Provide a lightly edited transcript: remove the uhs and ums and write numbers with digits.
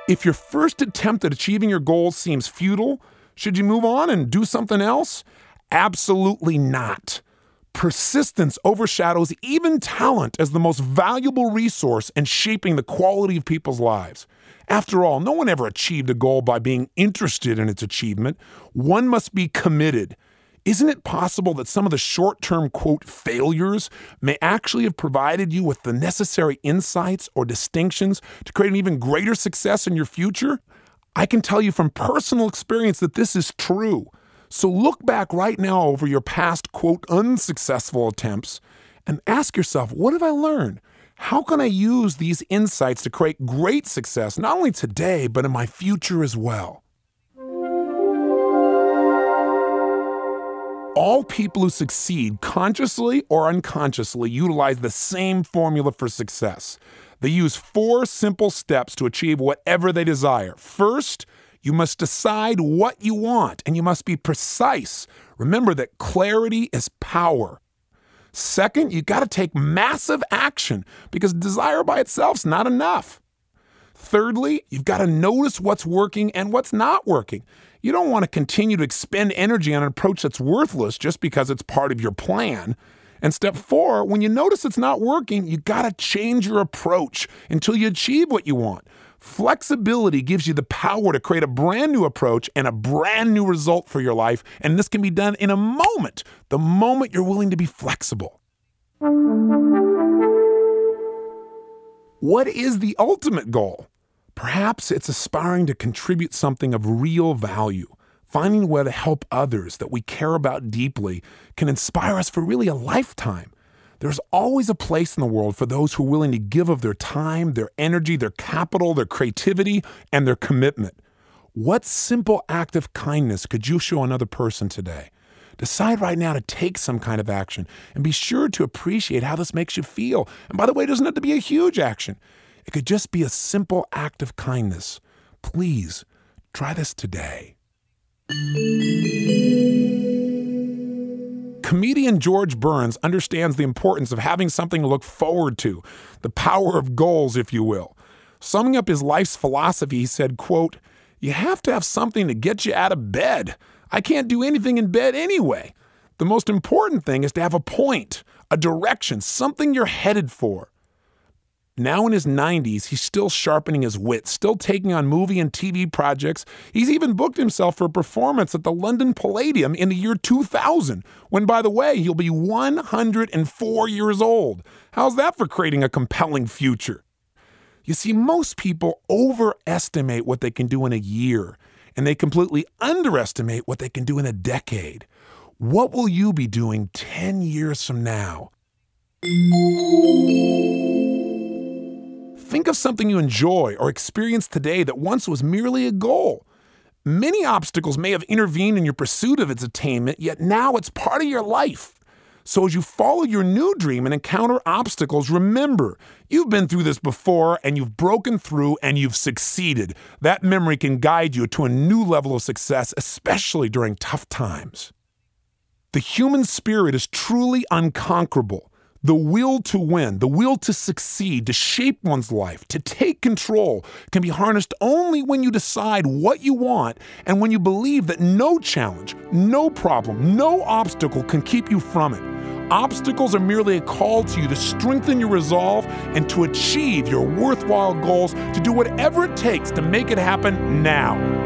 If your first attempt at achieving your goals seems futile, should you move on and do something else? Absolutely not. Persistence overshadows even talent as the most valuable resource in shaping the quality of people's lives. After all, no one ever achieved a goal by being interested in its achievement. One must be committed. Isn't it possible that some of the short-term, quote, failures may actually have provided you with the necessary insights or distinctions to create an even greater success in your future? I can tell you from personal experience that this is true. So look back right now over your past, quote, unsuccessful attempts and ask yourself, what have I learned? How can I use these insights to create great success, not only today, but in my future as well? All people who succeed, consciously or unconsciously, utilize the same formula for success. They use 4 simple steps to achieve whatever they desire. First, you must decide what you want, and you must be precise. Remember that clarity is power. Second, you got to take massive action because desire by itself is not enough. Thirdly, you've got to notice what's working and what's not working. You don't want to continue to expend energy on an approach that's worthless just because it's part of your plan. And step 4, when you notice it's not working, you got to change your approach until you achieve what you want. Flexibility gives you the power to create a brand new approach and a brand new result for your life. And this can be done in a moment, the moment you're willing to be flexible. What is the ultimate goal? Perhaps it's aspiring to contribute something of real value. Finding a way to help others that we care about deeply can inspire us for really a lifetime. There's always a place in the world for those who are willing to give of their time, their energy, their capital, their creativity, and their commitment. What simple act of kindness could you show another person today? Decide right now to take some kind of action and be sure to appreciate how this makes you feel. And by the way, it doesn't have to be a huge action. It could just be a simple act of kindness. Please, try this today. Comedian George Burns understands the importance of having something to look forward to, the power of goals, if you will. Summing up his life's philosophy, he said, quote, "You have to have something to get you out of bed. I can't do anything in bed anyway. The most important thing is to have a point, a direction, something you're headed for." Now in his 90s, he's still sharpening his wits, still taking on movie and TV projects. He's even booked himself for a performance at the London Palladium in the year 2000, when, by the way, he'll be 104 years old. How's that for creating a compelling future? You see, most people overestimate what they can do in a year, and they completely underestimate what they can do in a decade. What will you be doing 10 years from now? Think of something you enjoy or experience today that once was merely a goal. Many obstacles may have intervened in your pursuit of its attainment, yet now it's part of your life. So as you follow your new dream and encounter obstacles, remember, you've been through this before and you've broken through and you've succeeded. That memory can guide you to a new level of success, especially during tough times. The human spirit is truly unconquerable. The will to win, the will to succeed, to shape one's life, to take control can be harnessed only when you decide what you want and when you believe that no challenge, no problem, no obstacle can keep you from it. Obstacles are merely a call to you to strengthen your resolve and to achieve your worthwhile goals, to do whatever it takes to make it happen now.